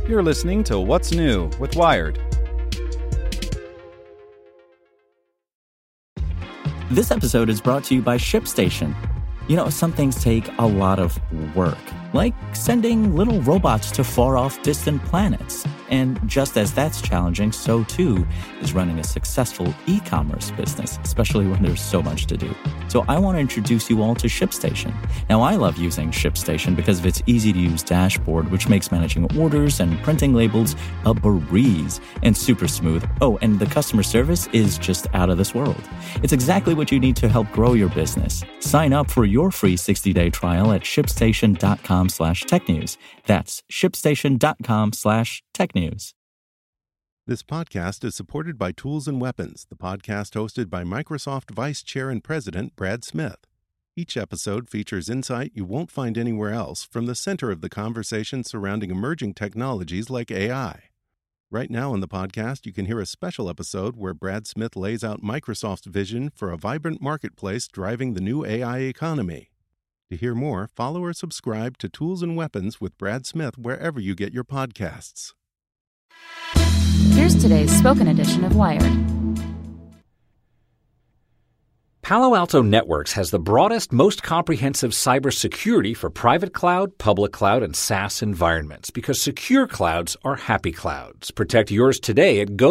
You're listening to What's New with Wired. This episode is brought to you by ShipStation. You know, some things take a lot of work, like sending little robots to far-off distant planets. And just as that's challenging, so too is running a successful e-commerce business, especially when there's so much to do. So I want to introduce you all to ShipStation. Now, I love using ShipStation because of its easy-to-use dashboard, which makes managing orders and printing labels a breeze and super smooth. Oh, and the customer service is just out of this world. It's exactly what you need to help grow your business. Sign up for your free 60-day trial at shipstation.com/technews. That's shipstation.com/technews. This podcast is supported by Tools and Weapons, the podcast hosted by Microsoft Vice Chair and President Brad Smith. Each episode features insight you won't find anywhere else from the center of the conversation surrounding emerging technologies like AI. Right now on the podcast, you can hear a special episode where Brad Smith lays out Microsoft's vision for a vibrant marketplace driving the new AI economy. To hear more, follow or subscribe to Tools and Weapons with Brad Smith wherever you get your podcasts. Here's today's spoken edition of Wired. Palo Alto Networks has the broadest, most comprehensive cybersecurity for private cloud, public cloud, and SaaS environments because secure clouds are happy clouds. Protect yours today at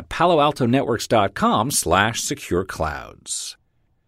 go.paloaltonetworks.com/secureclouds.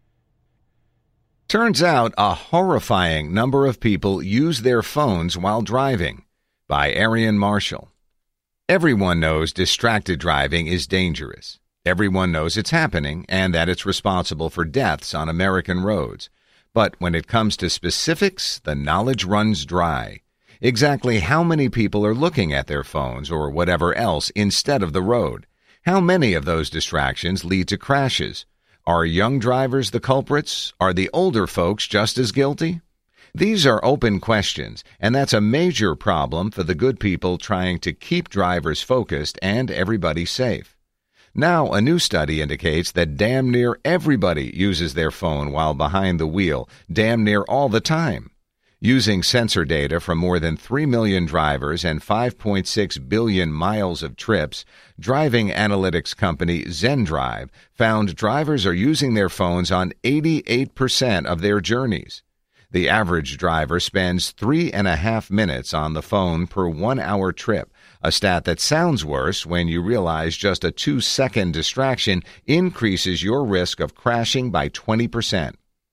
Turns out a horrifying number of people use their phones while driving. By Arian Marshall. Everyone knows distracted driving is dangerous. Everyone knows it's happening and that it's responsible for deaths on American roads. But when it comes to specifics, the knowledge runs dry. Exactly how many people are looking at their phones or whatever else instead of the road? How many of those distractions lead to crashes? Are young drivers the culprits? Are the older folks just as guilty? These are open questions, and that's a major problem for the good people trying to keep drivers focused and everybody safe. Now, a new study indicates that damn near everybody uses their phone while behind the wheel, damn near all the time. Using sensor data from more than 3 million drivers and 5.6 billion miles of trips, driving analytics company ZenDrive found drivers are using their phones on 88% of their journeys. The average driver spends 3.5 minutes on the phone per 1 hour trip, a stat that sounds worse when you realize just a 2-second distraction increases your risk of crashing by 20%.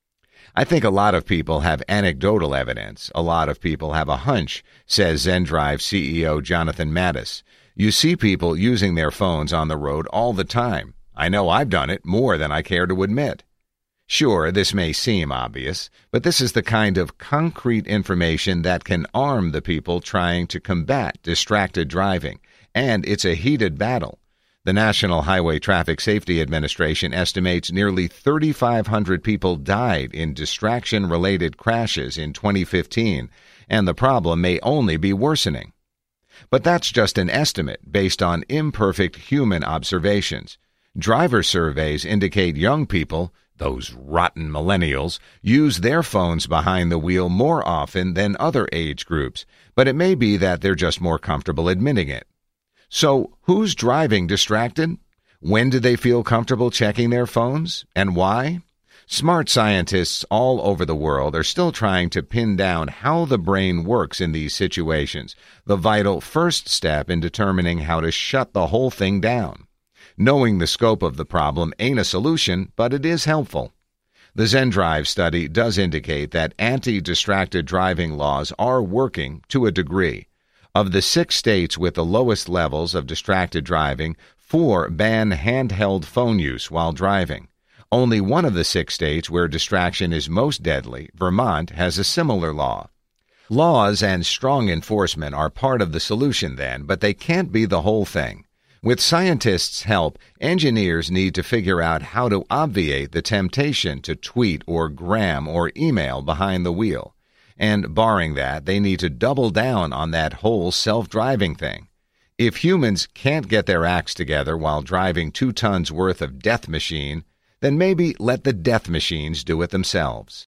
I think a lot of people have anecdotal evidence. A lot of people have a hunch, says ZenDrive CEO Jonathan Mattis. You see people using their phones on the road all the time. I know I've done it more than I care to admit. Sure, this may seem obvious, but this is the kind of concrete information that can arm the people trying to combat distracted driving, and it's a heated battle. The National Highway Traffic Safety Administration estimates nearly 3,500 people died in distraction-related crashes in 2015, and the problem may only be worsening. But that's just an estimate based on imperfect human observations. Driver surveys indicate young people, those rotten millennials, use their phones behind the wheel more often than other age groups, but it may be that they're just more comfortable admitting it. So, who's driving distracted? When do they feel comfortable checking their phones? And why? Smart scientists all over the world are still trying to pin down how the brain works in these situations, the vital first step in determining how to shut the whole thing down. Knowing the scope of the problem ain't a solution, but it is helpful. The ZenDrive study does indicate that anti-distracted driving laws are working to a degree. Of the 6 states with the lowest levels of distracted driving, 4 ban handheld phone use while driving. Only one of the 6 states where distraction is most deadly, Vermont, has a similar law. Laws and strong enforcement are part of the solution then, but they can't be the whole thing. With scientists' help, engineers need to figure out how to obviate the temptation to tweet or gram or email behind the wheel. And barring that, they need to double down on that whole self-driving thing. If humans can't get their acts together while driving 2 tons worth of death machine, then maybe let the death machines do it themselves.